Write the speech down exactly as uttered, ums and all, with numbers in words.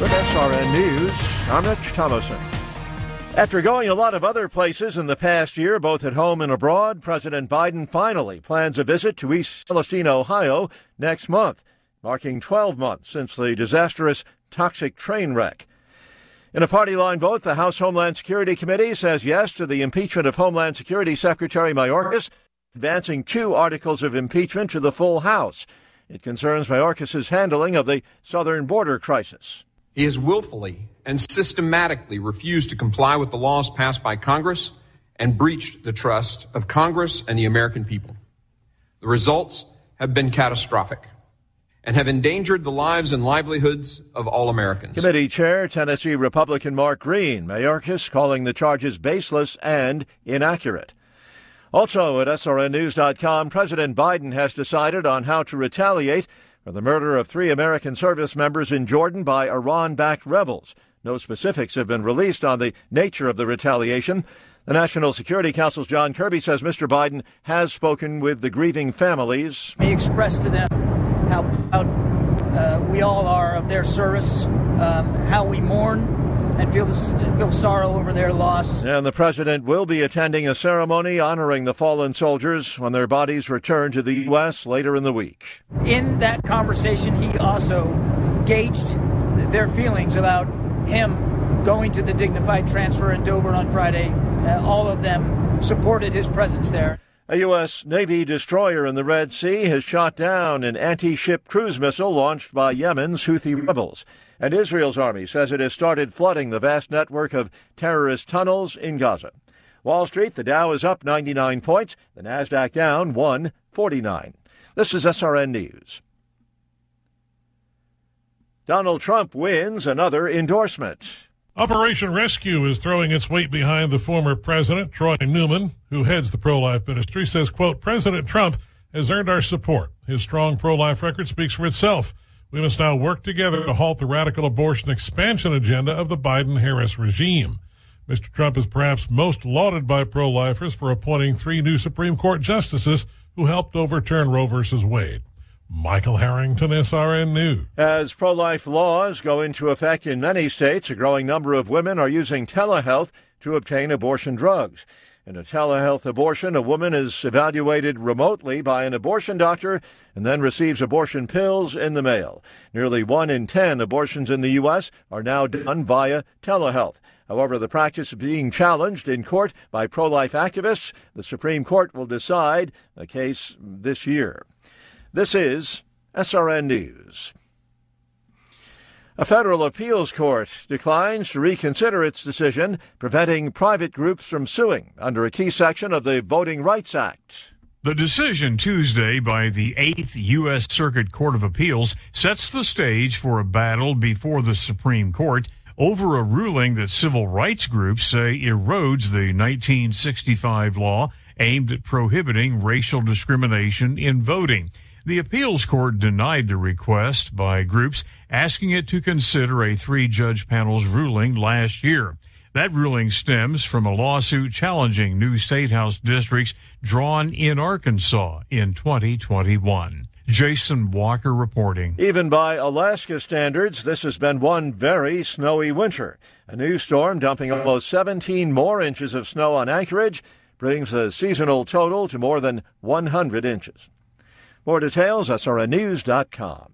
With S R N News, I'm Rich Thomason. After going a lot of other places in the past year, both at home and abroad, President Biden finally plans a visit to East Palestine, Ohio, next month, marking twelve months since the disastrous toxic train wreck. In a party-line vote, the House Homeland Security Committee says yes to the impeachment of Homeland Security Secretary Mayorkas, advancing two articles of impeachment to the full House. It concerns Mayorkas' handling of the southern border crisis. He has willfully and systematically refused to comply with the laws passed by Congress and breached the trust of Congress and the American people. The results have been catastrophic and have endangered the lives and livelihoods of all Americans. Committee Chair, Tennessee Republican Mark Green, Mayorkas calling the charges baseless and inaccurate. Also at S R N news dot com, President Biden has decided on how to retaliate for the murder of three American service members in Jordan by Iran-backed rebels. No specifics have been released on the nature of the retaliation. The National Security Council's John Kirby says Mister Biden has spoken with the grieving families. He expressed to them how proud uh, we all are of their service, um, how we mourn and feel, this, feel sorrow over their loss. And the president will be attending a ceremony honoring the fallen soldiers when their bodies return to the U S later in the week. In that conversation, he also gauged their feelings about him going to the dignified transfer in Dover on Friday. Uh, all of them supported his presence there. A U S Navy destroyer in the Red Sea has shot down an anti-ship cruise missile launched by Yemen's Houthi rebels. And Israel's army says it has started flooding the vast network of terrorist tunnels in Gaza. Wall Street, the Dow is up ninety-nine points, the Nasdaq down one forty-nine. This is S R N News. Donald Trump wins another endorsement. Operation Rescue is throwing its weight behind the former president. Troy Newman, who heads the pro-life ministry, says, quote, President Trump has earned our support. His strong pro-life record speaks for itself. We must now work together to halt the radical abortion expansion agenda of the Biden-Harris regime. Mister Trump is perhaps most lauded by pro-lifers for appointing three new Supreme Court justices who helped overturn Roe versus Wade. Michael Harrington, S R N News. As pro-life laws go into effect in many states, a growing number of women are using telehealth to obtain abortion drugs. In a telehealth abortion, a woman is evaluated remotely by an abortion doctor and then receives abortion pills in the mail. Nearly one in ten abortions in the U S are now done via telehealth. However, the practice is being challenged in court by pro-life activists. The Supreme Court will decide a case this year. This is S R N News. A federal appeals court declines to reconsider its decision preventing private groups from suing under a key section of the Voting Rights Act. The decision Tuesday by the Eighth U S Circuit Court of Appeals sets the stage for a battle before the Supreme Court over a ruling that civil rights groups say erodes the nineteen sixty-five law aimed at prohibiting racial discrimination in voting. The appeals court denied the request by groups asking it to consider a three-judge panel's ruling last year. That ruling stems from a lawsuit challenging new state house districts drawn in Arkansas in twenty twenty-one. Jason Walker reporting. Even by Alaska standards, this has been one very snowy winter. A new storm dumping almost seventeen more inches of snow on Anchorage brings the seasonal total to more than one hundred inches. More details, S R N news dot com.